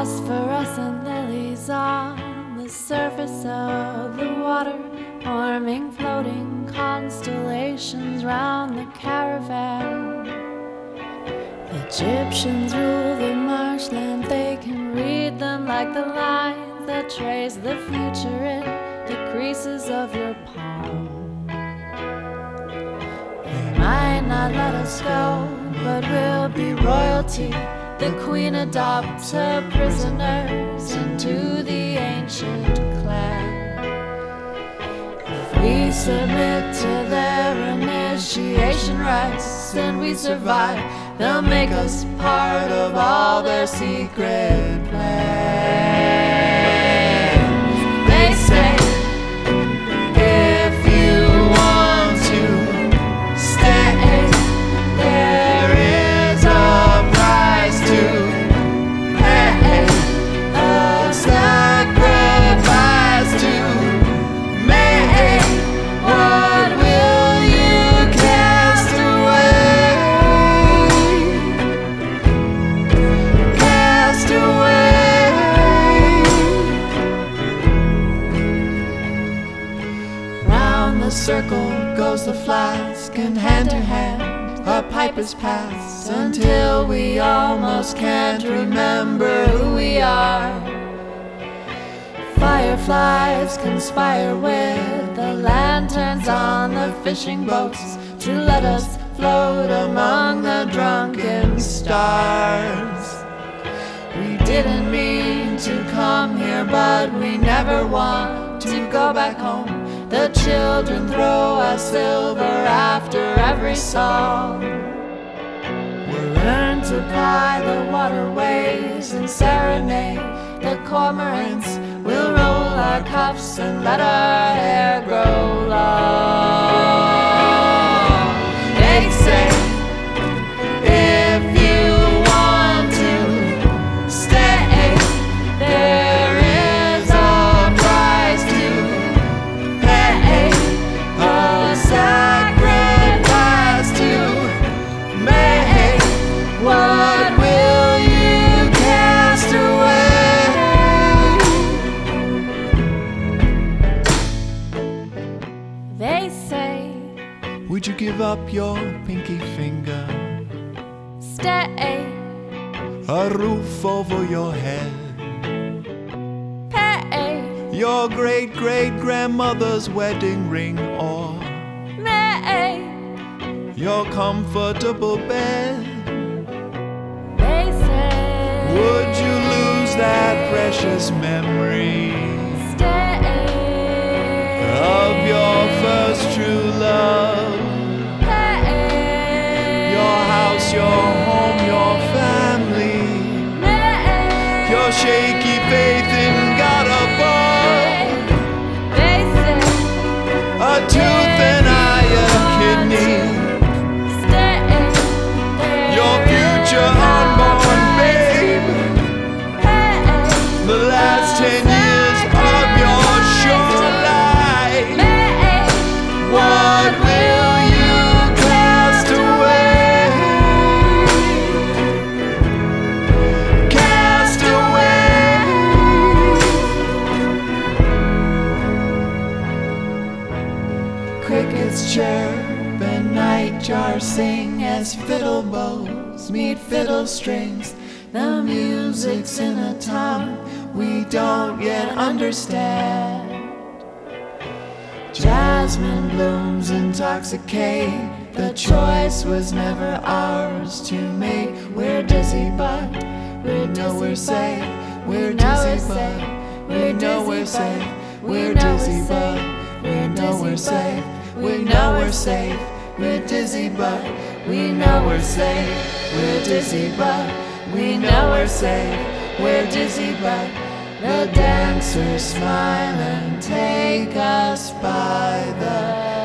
Phosphorescent lilies on the surface of the water, forming floating constellations round the caravan. Egyptians rule the marshland, they can read them like the lines that trace the future in the creases of your palm. They might not let us go, but we'll be royalty. The queen adopts her prisoners into the ancient clan. If we submit to their initiation rites and we survive, they'll make us part of all their secret plans. They say, if you want to stay, there is a price to pay, a sacrifice to make. What will you cast away? Cast away. Round the circle goes the flask, and hand to hand our pipers pass, until we almost can't remember who we are. Fireflies conspire with the lanterns on the fishing boats to let us float among the drunken stars. We didn't mean to come here, but we never want to go back home. The children throw us silver after every song. We'll learn to ply the waterways and serenade the cormorants. We'll roll our cuffs and let our hair grow long. They say, if you want to stay, there is a price to pay, a sacrifice to make. What will you cast away? They say, would you give up your pinky finger? Stay, A roof over your head, pay, your great-great-grandmother's wedding ring, or may. your comfortable bed. They say, Would you lose that precious memory stay, of your first true love? pay, Your house, your home, your family, may. your shaky faith in God above, They say, a tooth and eye, a kidney, stay, your future unborn babe, pay, the last 10 years of your short life. may. What will you cast away? Cast away. Crickets chirp and nightjars sing as fiddle bows meet fiddle strings. The music's in a tongue we don't yet understand. Jasmine blooms intoxicate. The choice was never ours to make. We're dizzy, but we know we're safe. We're dizzy, but we know we're safe. We're dizzy, but we know we're safe. We know we're safe. We're dizzy, but we know we're safe. We're dizzy, but we know we're safe. We're dizzy, but the dancers smile and take us by the